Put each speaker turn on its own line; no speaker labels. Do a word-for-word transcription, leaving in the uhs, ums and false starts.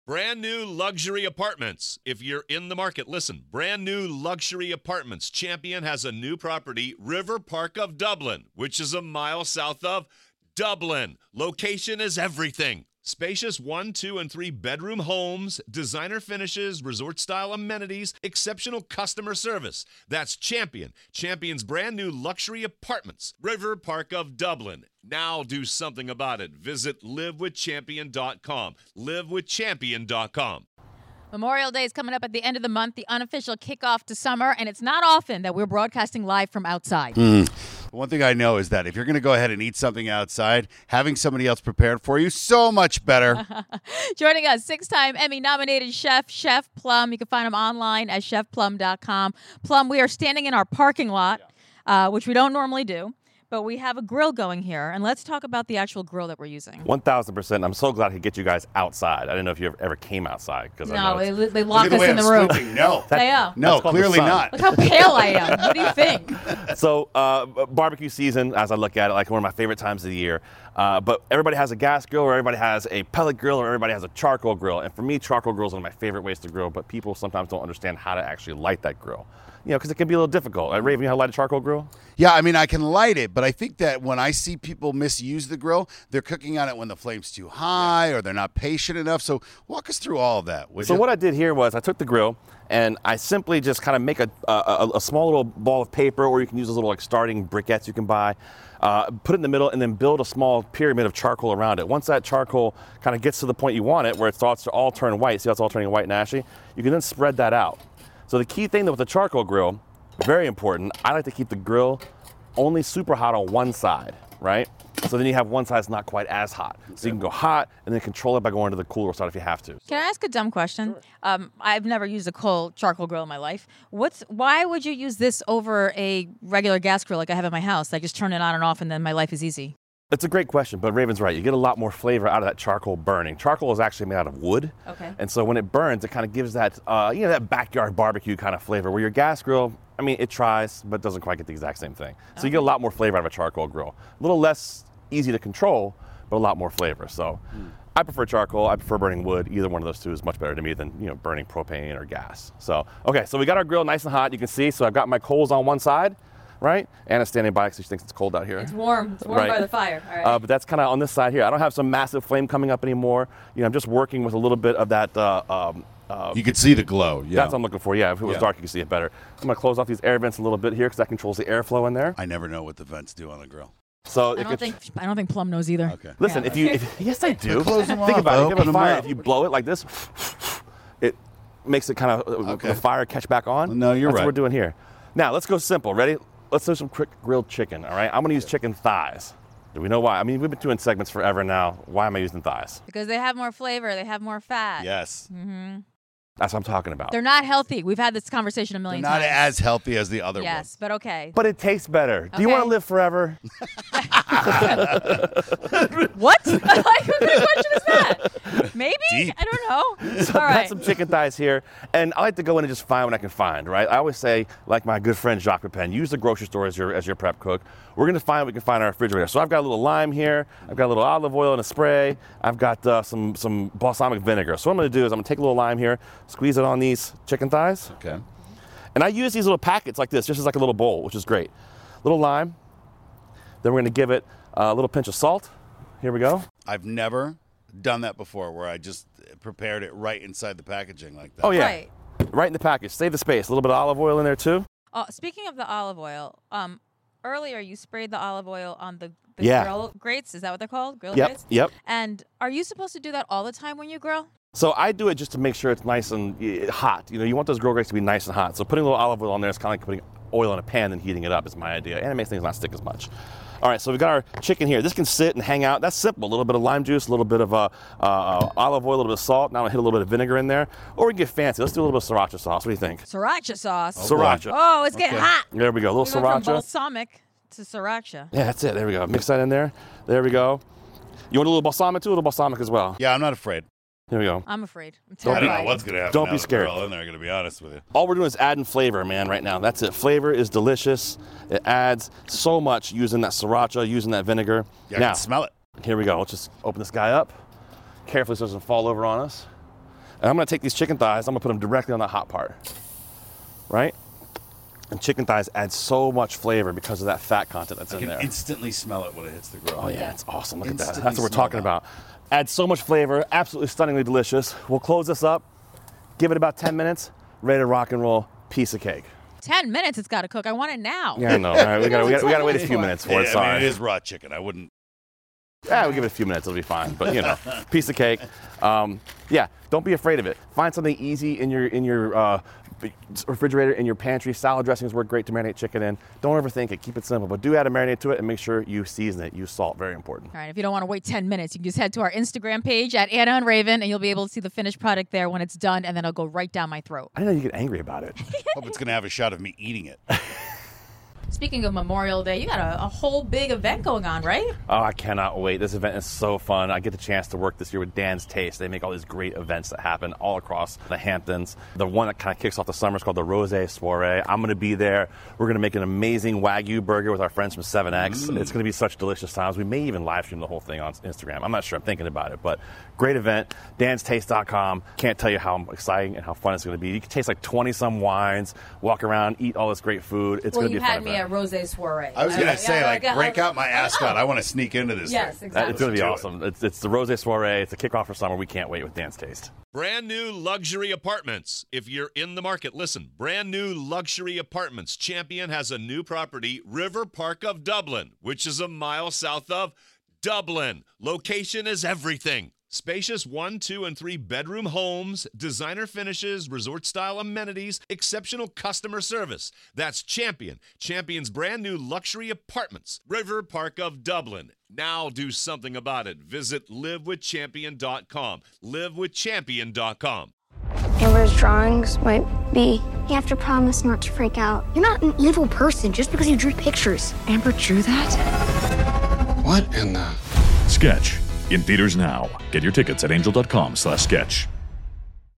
Brand new luxury apartments. If you're in the market, listen. Brand new luxury apartments. Champion has a new property, River Park of Dublin, which is a mile south of Dublin. Location is everything. Spacious one, two, and three bedroom homes, designer finishes, resort-style amenities, exceptional customer service. That's Champion. Champion's brand new luxury apartments. River Park of Dublin. Now do something about it. Visit live with champion dot com. live with champion dot com.
Memorial Day is coming up at the end of the month, the unofficial kickoff to summer, and it's not often that we're broadcasting live from outside.
Mm. One thing I know is that if you're going to go ahead and eat something outside, having somebody else prepared for you, so much better.
Joining us, six-time Emmy-nominated chef, Chef Plum. You can find him online at chef plum dot com. Plum, we are standing in our parking lot, yeah. uh, which we don't normally do. But we have a grill going here, and let's talk about the actual grill that we're using.
one thousand percent. I'm so glad I could get you guys outside. I didn't know if you ever, ever came outside.
No, I know they, they lock
the
us in the room.
No,
that, yeah.
no clearly not.
Look how pale I am. What do you think?
So uh, barbecue season, as I look at it, like one of my favorite times of the year. Uh, but everybody has a gas grill, or everybody has a pellet grill, or everybody has a charcoal grill. And for me, charcoal grill is one of my favorite ways to grill, but people sometimes don't understand how to actually light that grill. You know, because it can be a little difficult. Right, Raven, you know how to light a charcoal grill?
Yeah, I mean, I can light it, but I think that when I see people misuse the grill, they're cooking on it when the flame's too high or they're not patient enough. So walk us through all of that.
So you? What I did here was I took the grill and I simply just kind of make a, a, a small little ball of paper, or you can use those little like starting briquettes you can buy. Uh, put it in the middle and then build a small pyramid of charcoal around it. Once that charcoal kind of gets to the point you want it, where it starts to all turn white, see how it's all turning white and ashy, you can then spread that out. So the key thing with the charcoal grill, very important, I like to keep the grill only super hot on one side, right? So then you have one side that's not quite as hot. So you can go hot and then control it by going to the cooler side if you have to.
Can I ask a dumb question? Sure. Um, I've never used a coal charcoal grill in my life. What's why would you use this over a regular gas grill like I have at my house? I just turn it on and off and then my life is easy.
It's a great question, but Raven's right. You get a lot more flavor out of that charcoal burning. Charcoal is actually made out of wood. Okay. And so when it burns, it kind of gives that, uh, you know, that backyard barbecue kind of flavor, where your gas grill, I mean, it tries, but doesn't quite get the exact same thing. So okay. You get a lot more flavor out of a charcoal grill. A little less easy to control, but a lot more flavor. So mm. I prefer charcoal. I prefer burning wood. Either one of those two is much better to me than, you know, burning propane or gas. So, okay, so we got our grill nice and hot. You can see, so I've got my coals on one side. Right? Anna's standing by because she thinks it's cold out here.
It's warm. It's warm right. by the fire. All right.
Uh, but that's kind of on this side here. I don't have some massive flame coming up anymore. You know, I'm just working with a little bit of that. Uh, um, uh,
you can see the glow. Yeah.
That's what I'm looking for. Yeah, if it was yeah. dark, you can see it better. I'm going to close off these air vents a little bit here because that controls the airflow in there.
I never know what the vents do on a grill.
So
I don't think I don't think Plum knows either.
Okay.
Listen,
yeah.
if you if, yes, I do.
Close them
Think
off.
about it. If you have a fire,
up.
if you blow it like this, it makes it kind of okay. the fire catch back on.
No, you're
that's
right.
what we're doing here. Now let's go simple. Ready? Let's do some quick grilled chicken, all right? I'm gonna use chicken thighs. Do we know why? I mean, we've been doing segments forever now. Why am I using thighs?
Because they have more flavor, they have more fat.
Yes.
Mm-hmm.
That's what I'm talking about.
They're not healthy. We've had this conversation a million
They're not
times.
Not as healthy as the other
yes,
ones.
Yes, but okay.
But it tastes better.
Okay.
Do you want to live forever?
What? Like, what kind of question is that? Maybe?
Deep.
I don't know.
So
All
I've
right.
got some chicken thighs here, and I like to go in and just find what I can find, right? I always say, like my good friend Jacques Pepin, use the grocery store as your as your prep cook. We're going to find what we can find in our refrigerator. So I've got a little lime here. I've got a little olive oil in a spray. I've got uh, some, some balsamic vinegar. So what I'm going to do is I'm going to take a little lime here, squeeze it on these chicken thighs.
Okay.
And I use these little packets like this, just as like a little bowl, which is great. Little lime. Then we're going to give it a little pinch of salt. Here we go.
I've never done that before, where I just prepared it right inside the packaging like that.
Oh, yeah.
Right.
Right in the package. Save the space. A little bit of olive oil in there, too.
Uh, speaking of the olive oil, um, earlier you sprayed the olive oil on the, the
yeah.
grill grates. Is that what they're called? Grill
yep.
grates?
Yep.
And are you supposed to do that all the time when you grill?
So I do it just to make sure it's nice and uh, hot. You know, you want those grill grates to be nice and hot. So putting a little olive oil on there is kind of like putting oil in a pan and heating it up is my idea. And it makes things not stick as much. All right, so we've got our chicken here. This can sit and hang out. That's simple. A little bit of lime juice, a little bit of uh, uh, olive oil, a little bit of salt. Now I'm gonna hit a little bit of vinegar in there. Or we can get fancy. Let's do a little bit of sriracha sauce. What do you think?
Sriracha sauce.
Oh, sriracha.
Oh, it's getting
Okay.
hot.
There we go. A little
We went
sriracha.
from balsamic to sriracha.
Yeah, that's it. There we go. Mix that in there. There we go. You want a little balsamic too? A little balsamic as well.
Yeah, I'm not afraid.
Here we go.
I'm afraid. I'm
I don't
terrified.
know what's going to happen.
Don't
now
be
that
scared.
we're all in there, going to be honest with you.
All we're doing is adding flavor, man, right now. That's it. Flavor is delicious. It adds so much using that sriracha, using that vinegar.
Yeah, I
now,
can smell it.
here we go. Let's just open this guy up. Carefully so it doesn't fall over on us. And I'm gonna take these chicken thighs, I'm gonna put them directly on that hot part, right? And chicken thighs add so much flavor because of that fat content that's
I
in
can
there.
instantly smell it when it hits the grill.
Oh yeah, it's awesome. Look at that.
Instantly
That's what we're
smell
talking
that.
about. Adds so much flavor, absolutely stunningly delicious. We'll close this up, give it about ten minutes, ready to rock and roll. Piece of cake.
Ten minutes it's got to cook. I want it now.
Yeah, I know. All right, we gotta, we gotta, we gotta wait a few minutes for it.
Yeah,
Sorry.
I mean, it is raw chicken. I wouldn't.
Yeah, we'll give it a few minutes. It'll be fine. But you know, piece of cake. Um, yeah, don't be afraid of it. Find something easy in your in your uh, refrigerator, in your pantry. Salad dressings work great to marinate chicken in. Don't overthink it. Keep it simple. But do add a marinade to it and make sure you season it. Use salt. Very important.
All right, if you don't want to wait ten minutes, you can just head to our Instagram page at Anna and Raven, and you'll be able to see the finished product there when it's done, and then it'll go right down my throat.
I didn't know you get angry about it.
Hope it's gonna have a shot of me eating it.
Speaking of Memorial Day, you got a, a whole big event going on, right?
Oh, I cannot wait. This event is so fun. I get the chance to work this year with Dan's Taste. They make all these great events that happen all across the Hamptons. The one that kind of kicks off the summer is called the Rosé Soirée. I'm going to be there. We're going to make an amazing Wagyu burger with our friends from seven X. Mm. It's going to be such delicious times. We may even live stream the whole thing on Instagram. I'm not sure. I'm thinking about it. But great event. dans taste dot com. Can't tell you how exciting and how fun it's going to be. You can taste like twenty-some wines, walk around, eat all this great food. It's
well,
going to be a fun
you had me
event.
at Rosé Soirée.
I was gonna
Yeah,
say,
yeah,
like,
yeah,
break
yeah.
out my ascot. I want to sneak into this
Yes,
thing.
exactly.
It's going to be
Do it.
awesome. It's, it's the Rosé Soirée. It's a kickoff for summer. We can't wait with Dan's Taste.
Brand new luxury apartments. If you're in the market, listen. Brand new luxury apartments. Champion has a new property, River Park of Dublin, which is a mile south of Dublin. Location is everything. Spacious one, two, and three bedroom homes, designer finishes, resort-style amenities, exceptional customer service. That's Champion. Champion's brand new luxury apartments, River Park of Dublin. Now do something about it. Visit live with champion dot com. live with champion dot com.
Amber's drawings might be.
You have to promise not to freak out. You're not an evil person just because you drew pictures.
Amber drew that?
What in the...
Sketch. In theaters now. Get your tickets at angel dot com slash sketch.